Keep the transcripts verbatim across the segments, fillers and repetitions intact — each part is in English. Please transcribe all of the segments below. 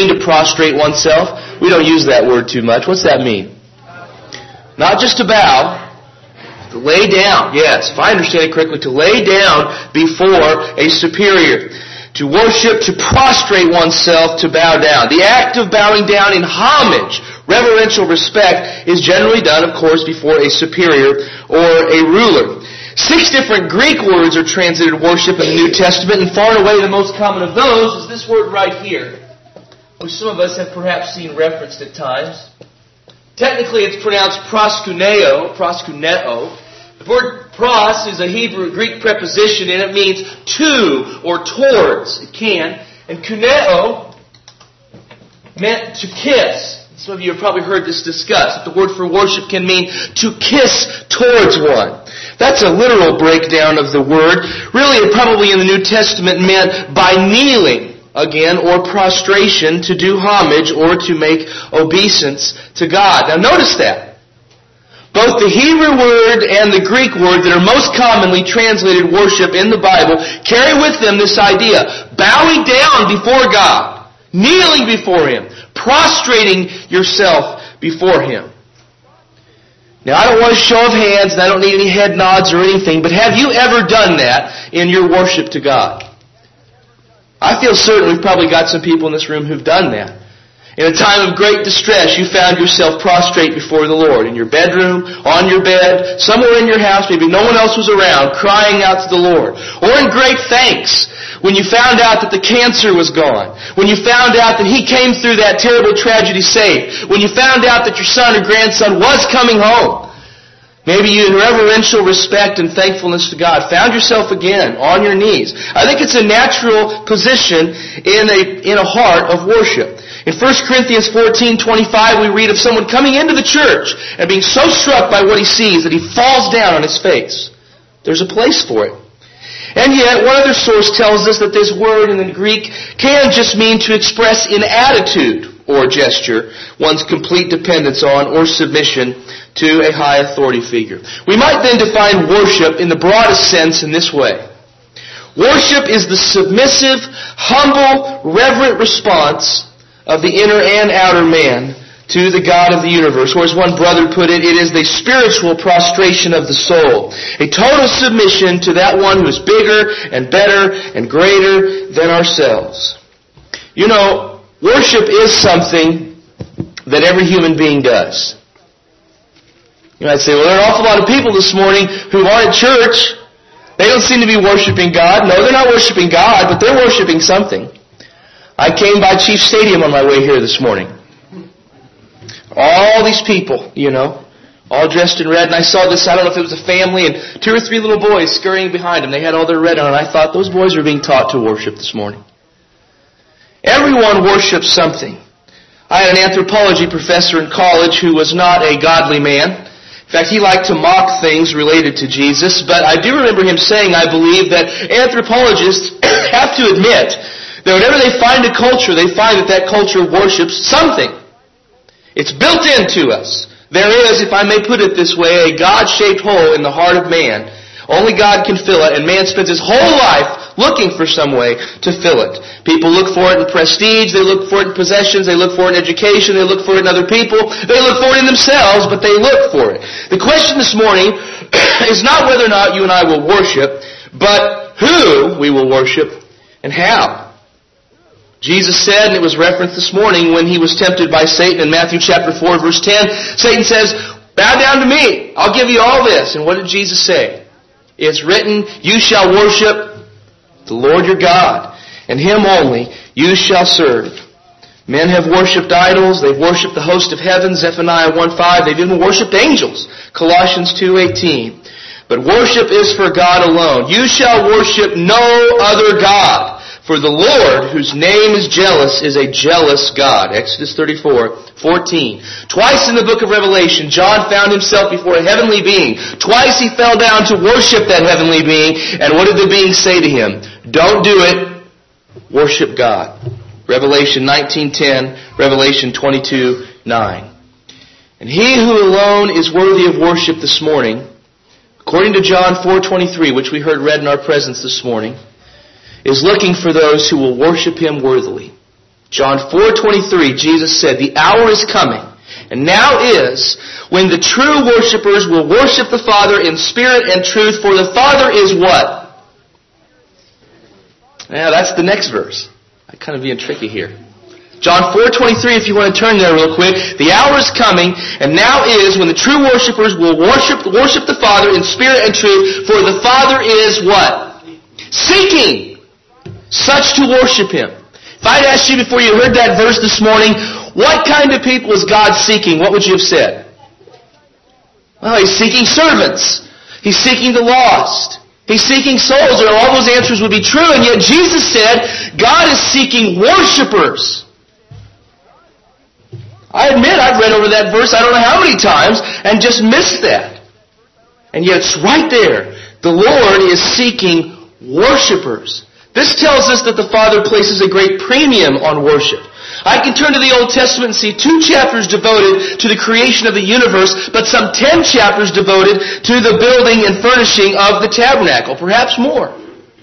to prostrate oneself? We don't use that word too much. What's that mean? Not just to bow, to lay down. Yes, if I understand it correctly, to lay down before a superior. To worship, to prostrate oneself, to bow down. The act of bowing down in homage, reverential respect, is generally done, of course, before a superior or a ruler. Six different Greek words are translated worship in the New Testament, and far and away the most common of those is this word right here, which some of us have perhaps seen referenced at times. Technically it's pronounced proskuneo, proskuneo. The word pros is a Hebrew Greek preposition, and it means to or towards. It can. And kuneo meant to kiss. Some of you have probably heard this discussed. The word for worship can mean to kiss towards one. That's a literal breakdown of the word. Really, it probably in the New Testament meant by kneeling, again, or prostration, to do homage or to make obeisance to God. Now notice that. Both the Hebrew word and the Greek word that are most commonly translated worship in the Bible carry with them this idea. Bowing down before God. Kneeling before Him. Prostrating yourself before Him. Now, I don't want a show of hands, and I don't need any head nods or anything, but have you ever done that in your worship to God? I feel certain we've probably got some people in this room who've done that. In a time of great distress, you found yourself prostrate before the Lord. In your bedroom, on your bed, somewhere in your house, maybe no one else was around, crying out to the Lord. Or in great thanks, when you found out that the cancer was gone. When you found out that he came through that terrible tragedy safe. When you found out that your son or grandson was coming home. Maybe you, in reverential respect and thankfulness to God, found yourself again on your knees. I think it's a natural position in a, in a heart of worship. In First Corinthians fourteen twenty-five, we read of someone coming into the church and being so struck by what he sees that he falls down on his face. There's a place for it. And yet, one other source tells us that this word in the Greek can just mean to express in attitude or gesture one's complete dependence on or submission to a high authority figure. We might then define worship in the broadest sense in this way. Worship is the submissive, humble, reverent response of the inner and outer man to the God of the universe. Or as one brother put it, it is the spiritual prostration of the soul. A total submission to that one who is bigger and better and greater than ourselves. You know, worship is something that every human being does. You might say, well, there are an awful lot of people this morning who aren't at church. They don't seem to be worshiping God. No, they're not worshiping God, but they're worshiping something. I came by Chief Stadium on my way here this morning. All these people, you know, all dressed in red. And I saw this, I don't know if it was a family, and two or three little boys scurrying behind them. They had all their red on, and I thought those boys are being taught to worship this morning. Everyone worships something. I had an anthropology professor in college who was not a godly man. In fact, he liked to mock things related to Jesus. But I do remember him saying, I believe, that anthropologists have to admit that whenever they find a culture, they find that that culture worships something. It's built into us. There is, if I may put it this way, a God-shaped hole in the heart of man. Only God can fill it, and man spends his whole life looking for some way to fill it. People look for it in prestige, they look for it in possessions, they look for it in education, they look for it in other people, they look for it in themselves, but they look for it. The question this morning is not whether or not you and I will worship, but who we will worship and how. Jesus said, and it was referenced this morning when he was tempted by Satan in Matthew chapter four, verse ten, Satan says, bow down to me, I'll give you all this. And what did Jesus say? It's written, you shall worship the Lord your God, and Him only you shall serve. Men have worshipped idols, they've worshipped the host of heaven, Zephaniah one five, they've even worshipped angels, Colossians two eighteen. But worship is for God alone. You shall worship no other God. For the Lord, whose name is jealous, is a jealous God. Exodus thirty-four fourteen. Twice in the book of Revelation, John found himself before a heavenly being. Twice he fell down to worship that heavenly being. And what did the being say to him? Don't do it. Worship God. Revelation nineteen ten, Revelation twenty-two nine. And he who alone is worthy of worship this morning, according to John four twenty-three, which we heard read in our presence this morning, is looking for those who will worship Him worthily. John four twenty-three, Jesus said, "The hour is coming, and now is, when the true worshipers will worship the Father in spirit and truth, for the Father is" what? Now that's the next verse. I'm kind of being tricky here. John four twenty-three, if you want to turn there real quick. "The hour is coming, and now is, when the true worshipers will worship, worship the Father in spirit and truth, for the Father is" what? "Seeking such to worship Him." If I'd asked you before you heard that verse this morning, what kind of people is God seeking? What would you have said? Well, He's seeking servants. He's seeking the lost. He's seeking souls. Or all those answers would be true. And yet Jesus said, God is seeking worshipers. I admit I've read over that verse I don't know how many times and just missed that. And yet it's right there. The Lord is seeking worshipers. This tells us that the Father places a great premium on worship. I can turn to the Old Testament and see two chapters devoted to the creation of the universe, but some ten chapters devoted to the building and furnishing of the tabernacle, perhaps more.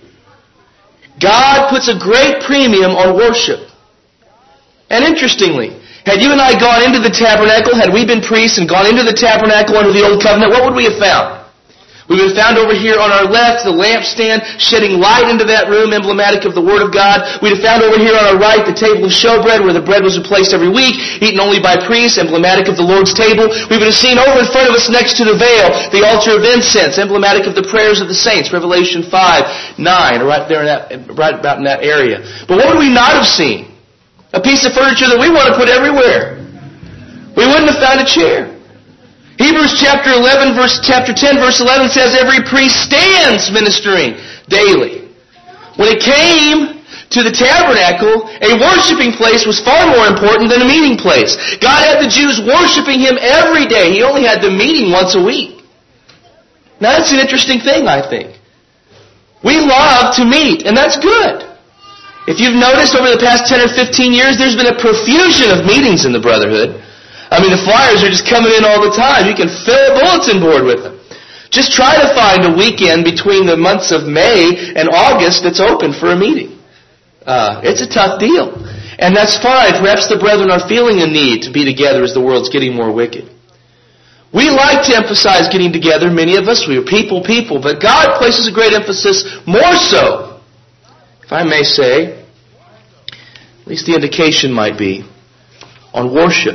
God puts a great premium on worship. And interestingly, had you and I gone into the tabernacle, had we been priests and gone into the tabernacle under the Old Covenant, what would we have found? We would have found over here on our left the lampstand shedding light into that room, emblematic of the Word of God. We'd have found over here on our right the table of showbread, where the bread was replaced every week, eaten only by priests, emblematic of the Lord's table. We would have seen over in front of us next to the veil the altar of incense, emblematic of the prayers of the saints, Revelation five, nine, right there in that, right about in that area. But what would we not have seen? A piece of furniture that we want to put everywhere. We wouldn't have found a chair. Hebrews chapter eleven, verse chapter ten, verse eleven says every priest stands ministering daily. When it came to the tabernacle, a worshiping place was far more important than a meeting place. God had the Jews worshiping Him every day. He only had them meeting once a week. Now that's an interesting thing, I think. We love to meet, and that's good. If you've noticed over the past ten or fifteen years, there's been a profusion of meetings in the Brotherhood. I mean, the flyers are just coming in all the time. You can fill a bulletin board with them. Just try to find a weekend between the months of May and August that's open for a meeting. Uh, it's a tough deal. And that's fine. Perhaps the brethren are feeling a need to be together as the world's getting more wicked. We like to emphasize getting together, many of us. We are people, people. But God places a great emphasis, more so, if I may say, at least the indication might be, on worship.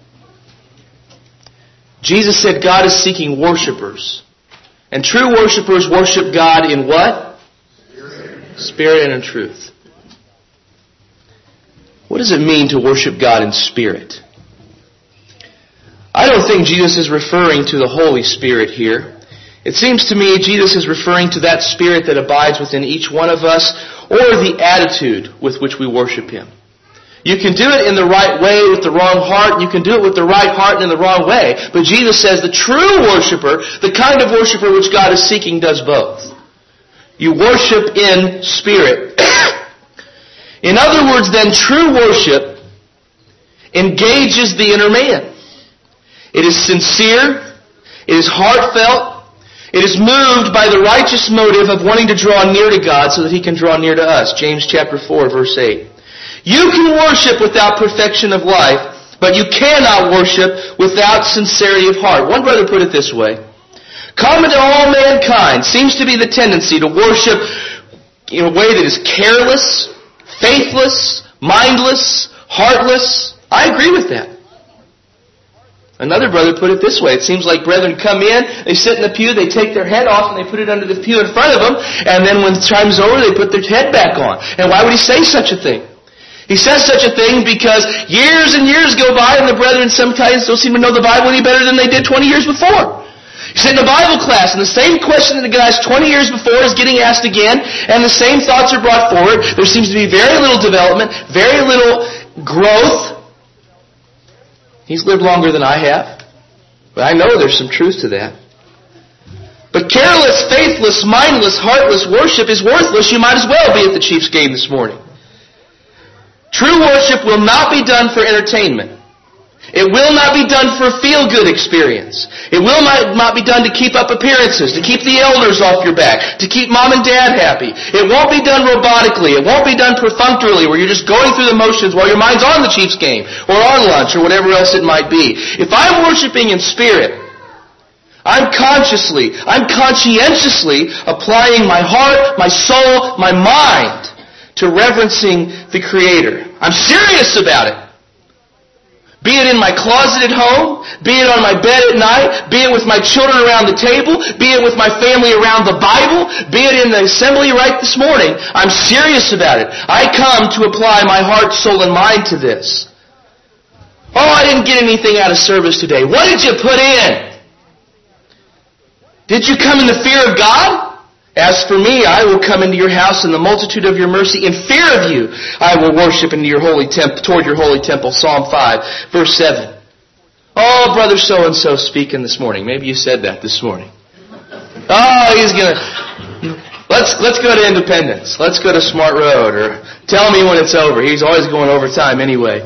Jesus said God is seeking worshipers. And true worshipers worship God in what? Spirit. Spirit and in truth. What does it mean to worship God in spirit? I don't think Jesus is referring to the Holy Spirit here. It seems to me Jesus is referring to that Spirit that abides within each one of us, or the attitude with which we worship Him. You can do it in the right way with the wrong heart. You can do it with the right heart and in the wrong way. But Jesus says the true worshiper, the kind of worshiper which God is seeking, does both. You worship in spirit. In other words, then, true worship engages the inner man. It is sincere. It is heartfelt. It is moved by the righteous motive of wanting to draw near to God so that He can draw near to us. James chapter four, verse eight. You can worship without perfection of life, but you cannot worship without sincerity of heart. One brother put it this way. Common to all mankind seems to be the tendency to worship in a way that is careless, faithless, mindless, heartless. I agree with that. Another brother put it this way. It seems like brethren come in, they sit in the pew, they take their head off, and they put it under the pew in front of them, and then when time's over, they put their head back on. And why would he say such a thing? He says such a thing because years and years go by and the brethren sometimes don't seem to know the Bible any better than they did twenty years before. You sit in a Bible class and the same question that the guys twenty years before is getting asked again, and the same thoughts are brought forward. There seems to be very little development, very little growth. He's lived longer than I have, but I know there's some truth to that. But careless, faithless, mindless, heartless worship is worthless. You might as well be at the Chiefs game this morning. True worship will not be done for entertainment. It will not be done for a feel-good experience. It will not be done to keep up appearances, to keep the elders off your back, to keep mom and dad happy. It won't be done robotically. It won't be done perfunctorily, where you're just going through the motions while your mind's on the Chiefs game, or on lunch, or whatever else it might be. If I'm worshiping in spirit, I'm consciously, I'm conscientiously applying my heart, my soul, my mind to reverencing the Creator. I'm serious about it. Be it in my closet at home, be it on my bed at night, be it with my children around the table, be it with my family around the Bible, be it in the assembly right this morning. I'm serious about it. I come to apply my heart, soul, and mind to this. Oh, I didn't get anything out of service today. What did you put in? Did you come in the fear of God? As for me, I will come into your house in the multitude of your mercy. In fear of you, I will worship into your holy temple, toward your holy temple. Psalm five, verse seven. Oh, brother so-and-so speaking this morning. Maybe you said that this morning. Oh, he's going to... Let's, let's go to Independence. Let's go to Smart Road. Or tell me when it's over. He's always going overtime anyway.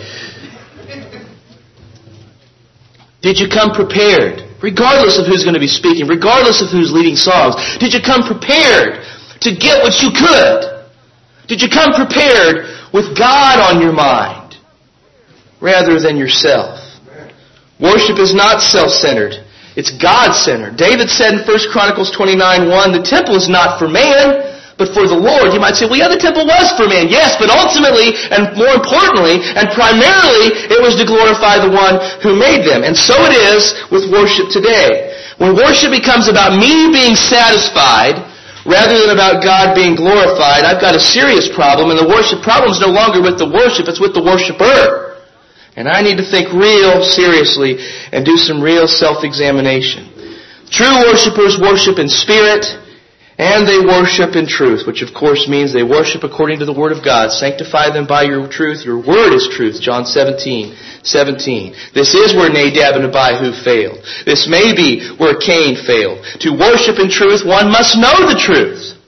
Did you come prepared? Regardless of who's going to be speaking, regardless of who's leading songs, did you come prepared to get what you could? Did you come prepared with God on your mind rather than yourself? Worship is not self-centered. It's God-centered. David said in First Chronicles twenty-nine one, the temple is not for man, but for the Lord. You might say, well, yeah, the temple was for man. Yes, but ultimately, and more importantly, and primarily, it was to glorify the one who made them. And so it is with worship today. When worship becomes about me being satisfied, rather than about God being glorified, I've got a serious problem, and the worship problem is no longer with the worship, it's with the worshiper. And I need to think real seriously and do some real self-examination. True worshipers worship in spirit, and they worship in truth, which of course means they worship according to the Word of God. Sanctify them by your truth. Your Word is truth. John seventeen, seventeen. This is where Nadab and Abihu failed. This may be where Cain failed. To worship in truth, one must know the truth.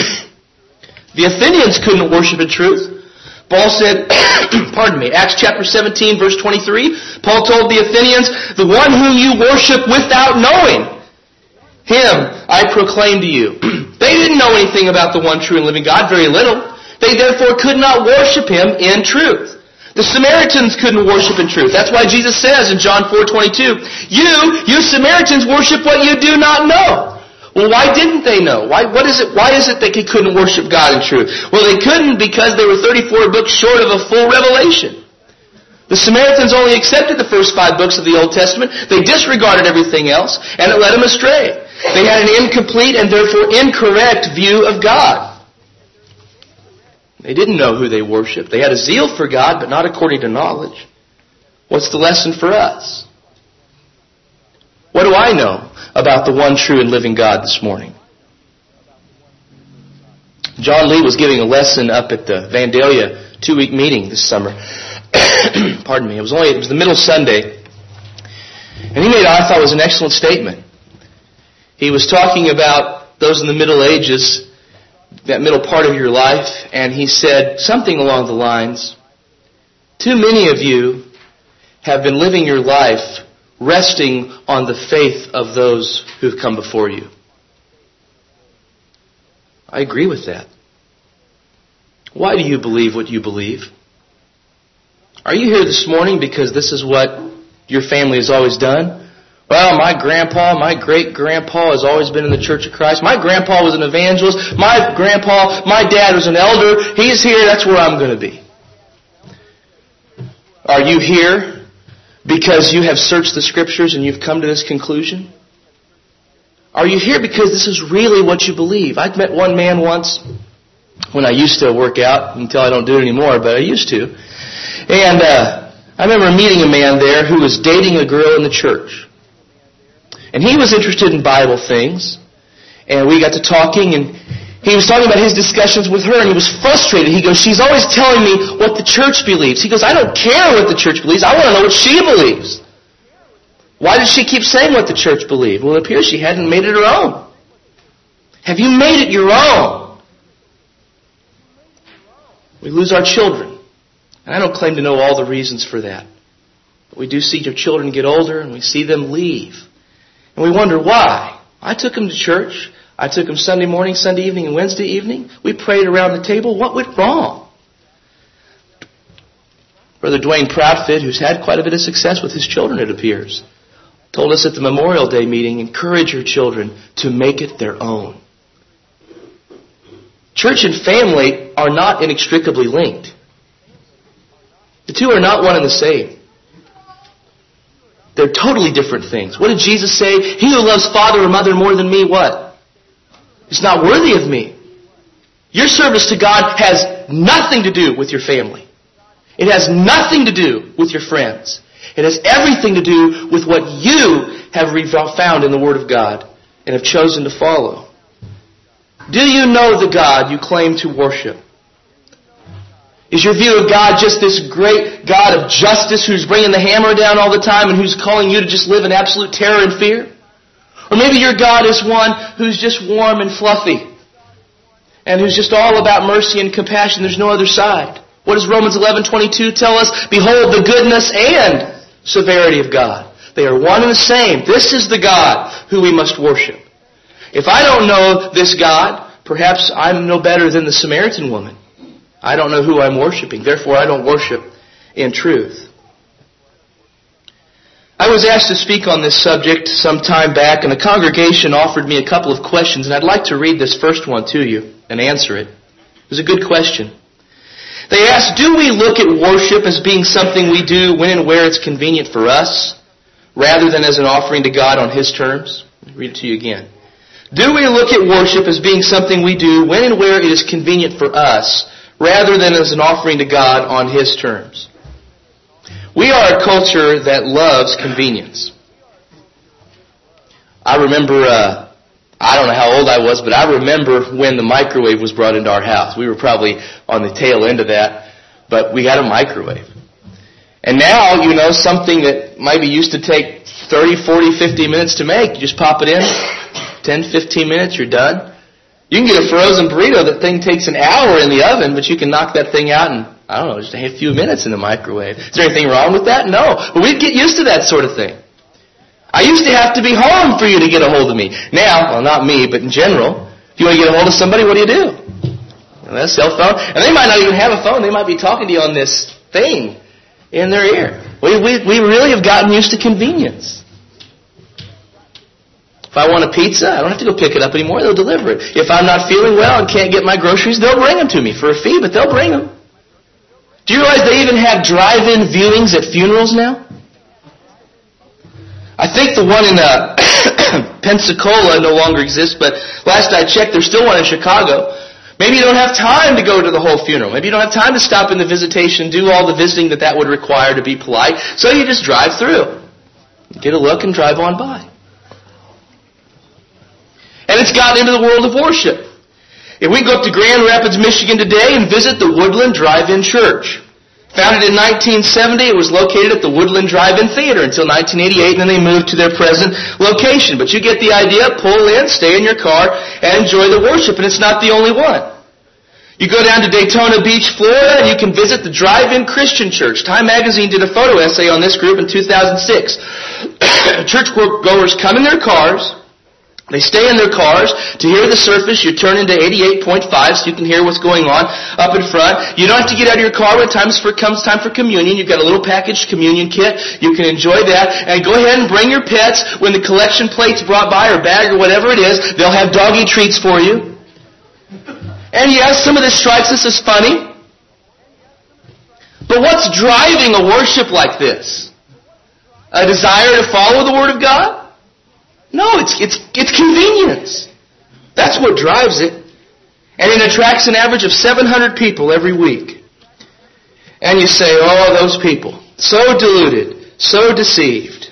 The Athenians couldn't worship in truth. Paul said, pardon me, Acts chapter seventeen, verse twenty-three, Paul told the Athenians, the one whom you worship without knowing, him I proclaim to you. They didn't know anything about the one true and living God, very little. They therefore could not worship Him in truth. The Samaritans couldn't worship in truth. That's why Jesus says in John four twenty-two, You, you Samaritans worship what you do not know. Well, why didn't they know? Why, what is it, why is it they couldn't worship God in truth? Well, they couldn't because they were thirty-four books short of a full revelation. The Samaritans only accepted the first five books of the Old Testament. They disregarded everything else, and it led them astray. They had an incomplete and therefore incorrect view of God. They didn't know who they worshiped. They had a zeal for God, but not according to knowledge. What's the lesson for us? What do I know about the one true and living God this morning? John Lee was giving a lesson up at the Vandalia two-week meeting this summer. Pardon me. It was only it was the middle Sunday, and he made what I thought was an excellent statement. He was talking about those in the Middle Ages, that middle part of your life, and he said something along the lines, too many of you have been living your life resting on the faith of those who've come before you. I agree with that. Why do you believe what you believe? Are you here this morning because this is what your family has always done? Well, my grandpa, my great-grandpa has always been in the Church of Christ. My grandpa was an evangelist. My grandpa, my dad was an elder. He's here. That's where I'm going to be. Are you here because you have searched the Scriptures and you've come to this conclusion? Are you here because this is really what you believe? I met one man once when I used to work out, until I don't do it anymore, but I used to. And uh, I remember meeting a man there who was dating a girl in the church. And he was interested in Bible things. And we got to talking, and he was talking about his discussions with her, and he was frustrated. He goes, she's always telling me what the church believes. He goes, I don't care what the church believes. I want to know what she believes. Why does she keep saying what the church believes? Well, it appears she hadn't made it her own. Have you made it your own? We lose our children. And I don't claim to know all the reasons for that. We do see your children get older and we see them leave. And we wonder why. I took them to church. I took them Sunday morning, Sunday evening, and Wednesday evening. We prayed around the table. What went wrong? Brother Dwayne Proudfit, who's had quite a bit of success with his children, it appears, told us at the Memorial Day meeting, encourage your children to make it their own. Church and family are not inextricably linked. The two are not one and the same. They're totally different things. What did Jesus say? He who loves father or mother more than me, what? Is not worthy of me. Your service to God has nothing to do with your family. It has nothing to do with your friends. It has everything to do with what you have found in the Word of God and have chosen to follow. Do you know the God you claim to worship? Is your view of God just this great God of justice who's bringing the hammer down all the time and who's calling you to just live in absolute terror and fear? Or maybe your God is one who's just warm and fluffy and who's just all about mercy and compassion. There's no other side. What does Romans eleven twenty-two tell us? Behold the goodness and severity of God. They are one and the same. This is the God who we must worship. If I don't know this God, perhaps I'm no better than the Samaritan woman. I don't know who I'm worshiping. Therefore, I don't worship in truth. I was asked to speak on this subject some time back, and the congregation offered me a couple of questions, and I'd like to read this first one to you and answer it. It was a good question. They asked, do we look at worship as being something we do when and where it's convenient for us, rather than as an offering to God on His terms? I'll read it to you again. Do we look at worship as being something we do when and where it is convenient for us, rather than as an offering to God on His terms? We are a culture that loves convenience. I remember, uh, I don't know how old I was, but I remember when the microwave was brought into our house. We were probably on the tail end of that, but we got a microwave. And now, you know, something that maybe used to take thirty, forty, fifty minutes to make, you just pop it in, ten, fifteen minutes, you're done. You can get a frozen burrito. That thing takes an hour in the oven, but you can knock that thing out in, I don't know, just a few minutes in the microwave. Is there anything wrong with that? No. But we'd get used to that sort of thing. I used to have to be home for you to get a hold of me. Now, well, not me, but in general, if you want to get a hold of somebody, what do you do? Well, that's a cell phone. And they might not even have a phone. They might be talking to you on this thing in their ear. We, we, we really have gotten used to convenience. If I want a pizza, I don't have to go pick it up anymore. They'll deliver it. If I'm not feeling well and can't get my groceries, they'll bring them to me for a fee, but they'll bring them. Do you realize they even have drive-in viewings at funerals now? I think the one in uh, Pensacola no longer exists, but last I checked, there's still one in Chicago. Maybe you don't have time to go to the whole funeral. Maybe you don't have time to stop in the visitation, do all the visiting that that would require to be polite. So you just drive through. Get a look and drive on by. And it's gotten into the world of worship. If we go up to Grand Rapids, Michigan today and visit the Woodland Drive-In Church. Founded in nineteen seventy, it was located at the Woodland Drive-In Theater until nineteen eighty-eight, and then they moved to their present location. But you get the idea, pull in, stay in your car, and enjoy the worship. And it's not the only one. You go down to Daytona Beach, Florida, and you can visit the Drive-In Christian Church. Time Magazine did a photo essay on this group in two thousand six. Church goers come in their cars. They stay in their cars. To hear the service, you turn into eighty-eight point five so you can hear what's going on up in front. You don't have to get out of your car when it comes time for communion. You've got a little packaged communion kit. You can enjoy that. And go ahead and bring your pets when the collection plate's brought by or bag or whatever it is. They'll have doggy treats for you. And yes, some of this strikes us as funny. But what's driving a worship like this? A desire to follow the Word of God? No, it's it's it's convenience. That's what drives it. And it attracts an average of seven hundred people every week. And you say, oh, those people, so deluded, so deceived.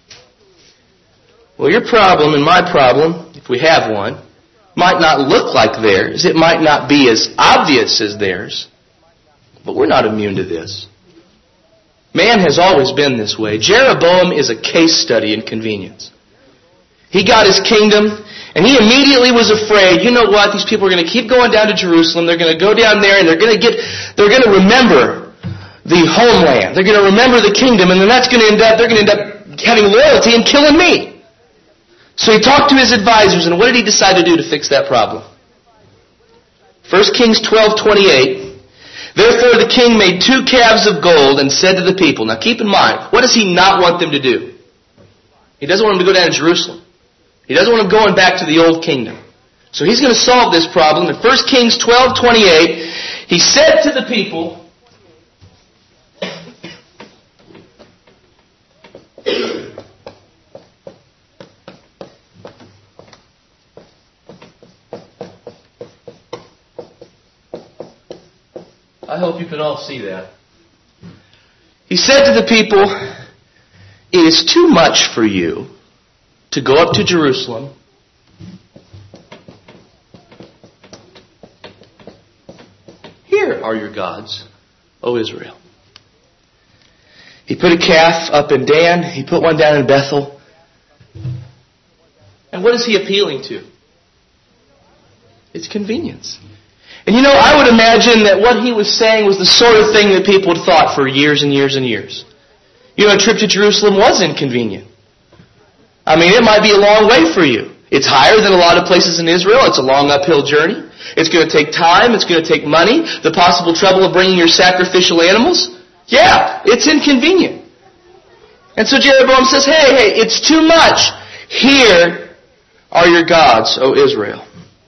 Well, your problem and my problem, if we have one, might not look like theirs. It might not be as obvious as theirs. But we're not immune to this. Man has always been this way. Jeroboam is a case study in convenience. He got his kingdom, and he immediately was afraid, you know what, these people are going to keep going down to Jerusalem, they're going to go down there, and they're going to get, they're going to remember the homeland. They're going to remember the kingdom, and then that's going to end up, they're going to end up having loyalty and killing me. So he talked to his advisors, and what did he decide to do to fix that problem? First Kings twelve twenty-eight. Therefore the king made two calves of gold and said to the people, now keep in mind, what does he not want them to do? He doesn't want them to go down to Jerusalem. He doesn't want them going back to the old kingdom. So he's going to solve this problem. In First Kings twelve twenty-eight, he said to the people, I hope you can all see that. He said to the people, it is too much for you to go up to Jerusalem Here are your gods, O Israel. He put a calf up in Dan. He put one down in Bethel. And what is he appealing to? It's convenience. And you know, I would imagine that what he was saying was the sort of thing that people had thought for years and years and years. You know, a trip to Jerusalem was inconvenient. I mean, it might be a long way for you. It's higher than a lot of places in Israel. It's a long uphill journey. It's going to take time. It's going to take money. The possible trouble of bringing your sacrificial animals. Yeah, it's inconvenient. And so Jeroboam says, hey, hey, it's too much. Here are your gods, O Israel.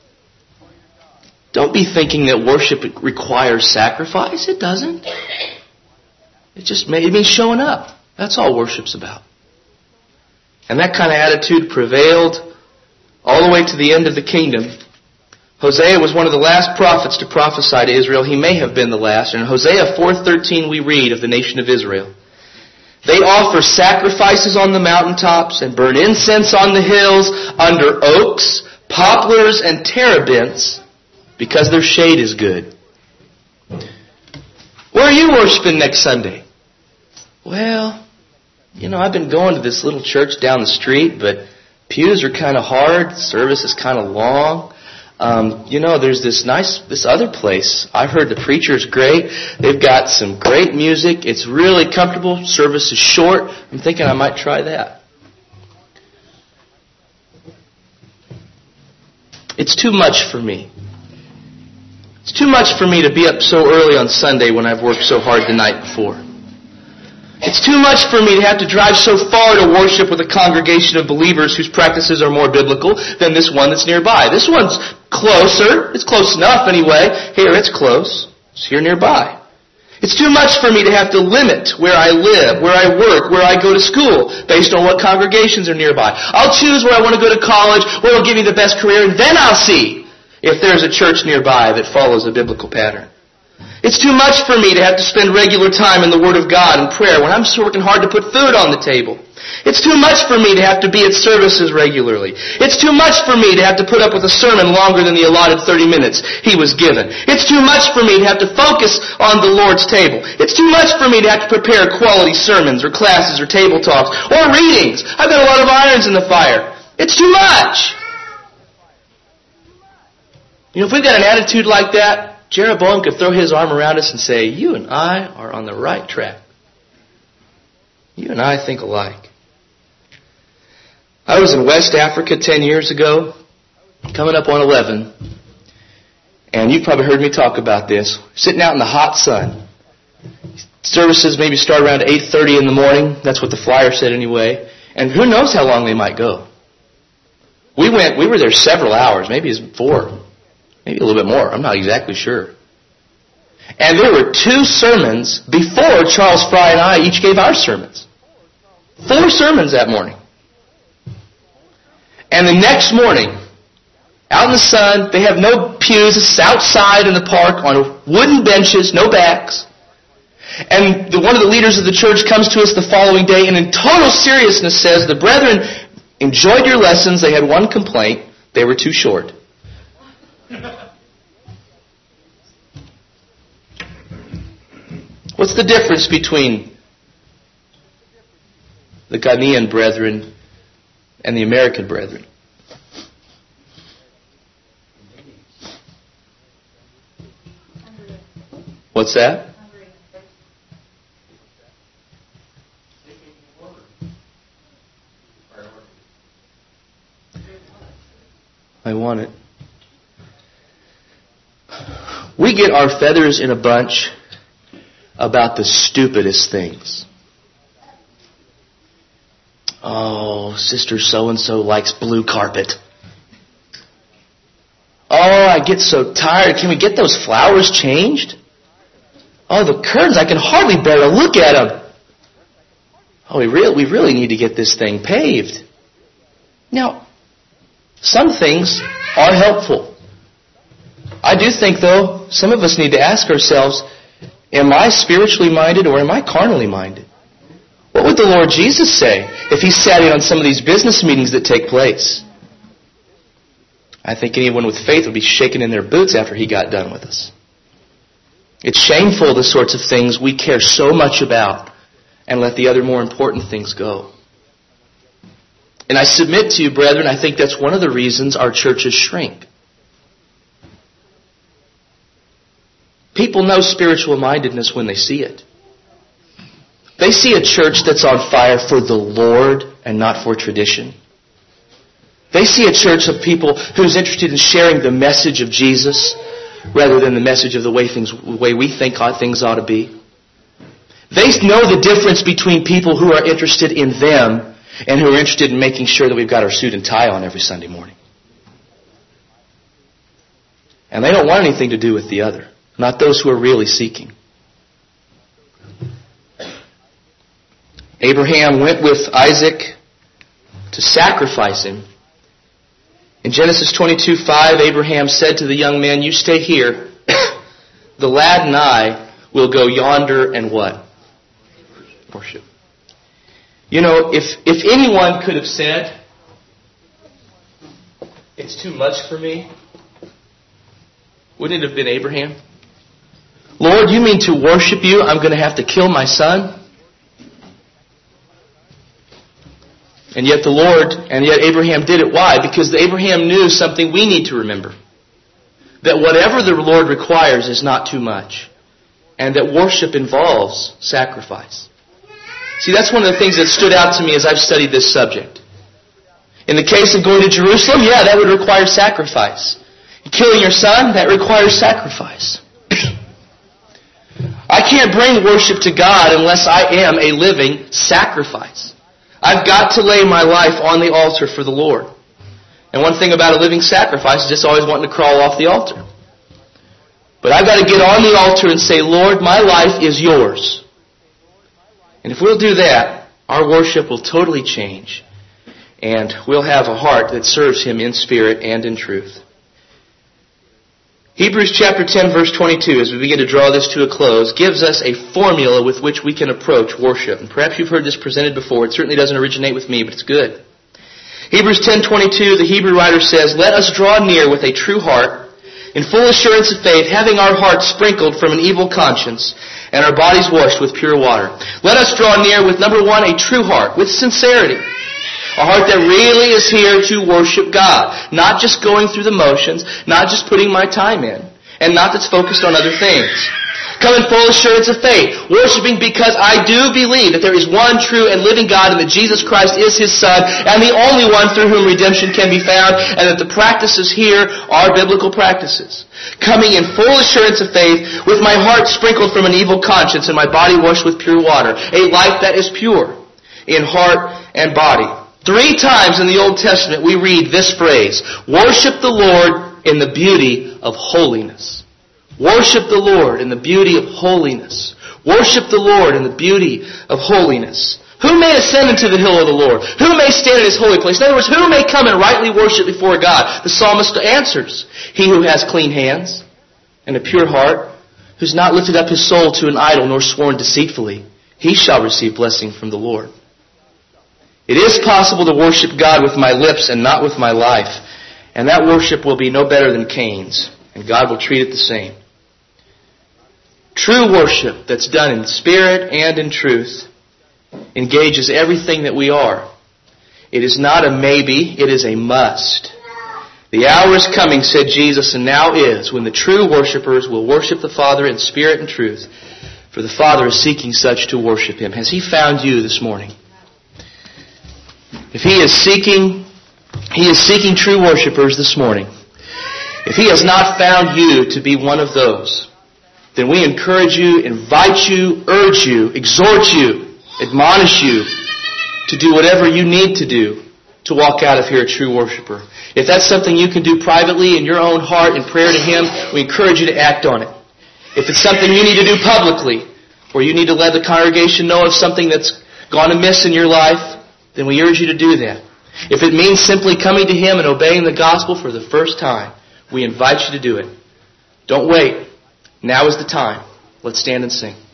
Don't be thinking that worship requires sacrifice. It doesn't. It just it means showing up. That's all worship's about. And that kind of attitude prevailed all the way to the end of the kingdom. Hosea was one of the last prophets to prophesy to Israel. He may have been the last. In Hosea four thirteen we read of the nation of Israel. They offer sacrifices on the mountaintops and burn incense on the hills under oaks, poplars, and terebinths because their shade is good. Where are you worshiping next Sunday? Well, you know, I've been going to this little church down the street, but pews are kind of hard. Service is kind of long. Um, you know, there's this nice, this other place. I've heard the preacher's great. They've got some great music. It's really comfortable. Service is short. I'm thinking I might try that. It's too much for me. It's too much for me to be up so early on Sunday when I've worked so hard the night before. It's too much for me to have to drive so far to worship with a congregation of believers whose practices are more biblical than this one that's nearby. This one's closer. It's close enough anyway. Here, it's close. It's here nearby. It's too much for me to have to limit where I live, where I work, where I go to school, based on what congregations are nearby. I'll choose where I want to go to college, where will give me the best career, and then I'll see if there's a church nearby that follows a biblical pattern. It's too much for me to have to spend regular time in the Word of God and prayer when I'm working hard to put food on the table. It's too much for me to have to be at services regularly. It's too much for me to have to put up with a sermon longer than the allotted thirty minutes he was given. It's too much for me to have to focus on the Lord's table. It's too much for me to have to prepare quality sermons or classes or table talks or readings. I've got a lot of irons in the fire. It's too much. You know, if we've got an attitude like that, Jeroboam could throw his arm around us and say, you and I are on the right track. You and I think alike. I was in West Africa ten years ago, coming up on eleven, and you've probably heard me talk about this. Sitting out in the hot sun. Services maybe start around eight thirty in the morning. That's what the flyer said anyway. And who knows how long they might go. We went, we were there several hours, maybe it's four. Maybe a little bit more. I'm not exactly sure. And there were two sermons before Charles Fry and I each gave our sermons. Four sermons that morning. And the next morning, out in the sun, they have no pews. It's outside in the park on wooden benches, no backs. And the, one of the leaders of the church comes to us the following day and in total seriousness says, the brethren enjoyed your lessons. They had one complaint. They were too short. What's the difference between the Ghanaian brethren and the American brethren? What's that? I want it. We get our feathers in a bunch about the stupidest things. Oh, sister so-and-so likes blue carpet. Oh, I get so tired. Can we get those flowers changed? Oh, the curtains, I can hardly bear to look at them. Oh, we really, we really need to get this thing paved. Now, some things are helpful. I do think, though, some of us need to ask ourselves, am I spiritually minded or am I carnally minded? What would the Lord Jesus say if He sat in on some of these business meetings that take place? I think anyone with faith would be shaking in their boots after He got done with us. It's shameful, the sorts of things we care so much about and let the other more important things go. And I submit to you, brethren, I think that's one of the reasons our churches shrink. People know spiritual mindedness when they see it. They see a church that's on fire for the Lord and not for tradition. They see a church of people who's interested in sharing the message of Jesus rather than the message of the way things, the way we think things ought to be. They know the difference between people who are interested in them and who are interested in making sure that we've got our suit and tie on every Sunday morning. And they don't want anything to do with the other, not those who are really seeking. Abraham went with Isaac to sacrifice him. In Genesis twenty-two five, Abraham said to the young man, "You stay here. The lad and I will go yonder and what? Worship." You know, if, if anyone could have said, "It's too much for me," wouldn't it have been Abraham? "Lord, you mean to worship you, I'm going to have to kill my son?" And yet the Lord, and yet Abraham did it. Why? Because Abraham knew something we need to remember. That whatever the Lord requires is not too much. And that worship involves sacrifice. See, that's one of the things that stood out to me as I've studied this subject. In the case of going to Jerusalem, yeah, that would require sacrifice. Killing your son, that requires sacrifice. I can't bring worship to God unless I am a living sacrifice. I've got to lay my life on the altar for the Lord. And one thing about a living sacrifice is just always wanting to crawl off the altar. But I've got to get on the altar and say, "Lord, my life is yours." And if we'll do that, our worship will totally change. And we'll have a heart that serves Him in spirit and in truth. Hebrews chapter ten, verse twenty-two, as we begin to draw this to a close, gives us a formula with which we can approach worship. And perhaps you've heard this presented before. It certainly doesn't originate with me, but it's good. Hebrews ten twenty-two, the Hebrew writer says, "Let us draw near with a true heart, in full assurance of faith, having our hearts sprinkled from an evil conscience, and our bodies washed with pure water." Let us draw near with, number one, a true heart, with sincerity. A heart that really is here to worship God. Not just going through the motions, not just putting my time in, and not that's focused on other things. Come in full assurance of faith, worshiping because I do believe that there is one true and living God and that Jesus Christ is His Son and the only one through whom redemption can be found, and that the practices here are biblical practices. Coming in full assurance of faith with my heart sprinkled from an evil conscience and my body washed with pure water. A life that is pure in heart and body. Three times in the Old Testament we read this phrase, "Worship the Lord in the beauty of holiness." Worship the Lord in the beauty of holiness. Worship the Lord in the beauty of holiness. Who may ascend into the hill of the Lord? Who may stand in His holy place? In other words, who may come and rightly worship before God? The psalmist answers, "He who has clean hands and a pure heart, who's not lifted up his soul to an idol nor sworn deceitfully, he shall receive blessing from the Lord." It is possible to worship God with my lips and not with my life. And that worship will be no better than Cain's. And God will treat it the same. True worship that's done in spirit and in truth engages everything that we are. It is not a maybe, it is a must. The hour is coming, said Jesus, and now is, when the true worshipers will worship the Father in spirit and truth. For the Father is seeking such to worship Him. Has He found you this morning? If He is seeking He is seeking true worshipers this morning. If He has not found you to be one of those, then we encourage you, invite you, urge you, exhort you, admonish you to do whatever you need to do to walk out of here a true worshiper. If that's something you can do privately in your own heart in prayer to Him, we encourage you to act on it. If it's something you need to do publicly, or you need to let the congregation know of something that's gone amiss in your life, then we urge you to do that. If it means simply coming to Him and obeying the gospel for the first time, we invite you to do it. Don't wait. Now is the time. Let's stand and sing.